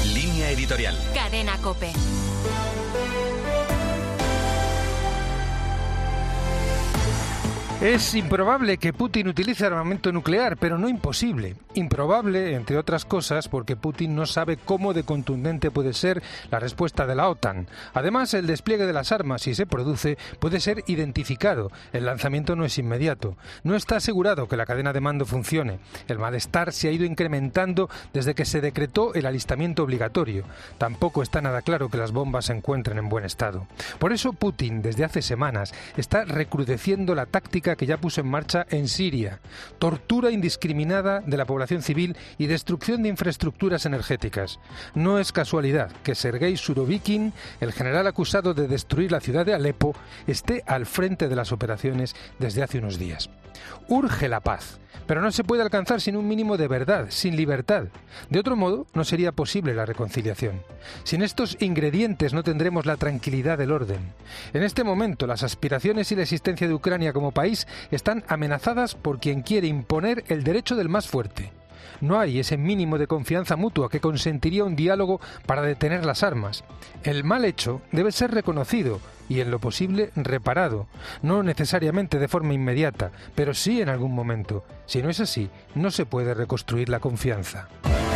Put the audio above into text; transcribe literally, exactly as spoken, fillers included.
Línea editorial. Cadena COPE. Es improbable que Putin utilice armamento nuclear, pero no imposible. Improbable, entre otras cosas, porque Putin no sabe cómo de contundente puede ser la respuesta de la OTAN. Además, el despliegue de las armas, si se produce, puede ser identificado. El lanzamiento no es inmediato. No está asegurado que la cadena de mando funcione. El malestar se ha ido incrementando desde que se decretó el alistamiento obligatorio. Tampoco está nada claro que las bombas se encuentren en buen estado. Por eso Putin, desde hace semanas, está recrudeciendo la táctica que ya puso en marcha en Siria: tortura indiscriminada de la población civil y destrucción de infraestructuras energéticas. No es casualidad que Sergei Surovikin, el general acusado de destruir la ciudad de Alepo, esté al frente de las operaciones desde hace unos días. Urge la paz, pero no se puede alcanzar sin un mínimo de verdad, sin libertad. De otro modo, no sería posible la reconciliación. Sin estos ingredientes no tendremos la tranquilidad del orden. En este momento, las aspiraciones y la existencia de Ucrania como país están amenazadas por quien quiere imponer el derecho del más fuerte. No hay ese mínimo de confianza mutua que consentiría un diálogo para detener las armas. El mal hecho debe ser reconocido y, en lo posible, reparado. No necesariamente de forma inmediata, pero sí en algún momento. Si no es así, no se puede reconstruir la confianza.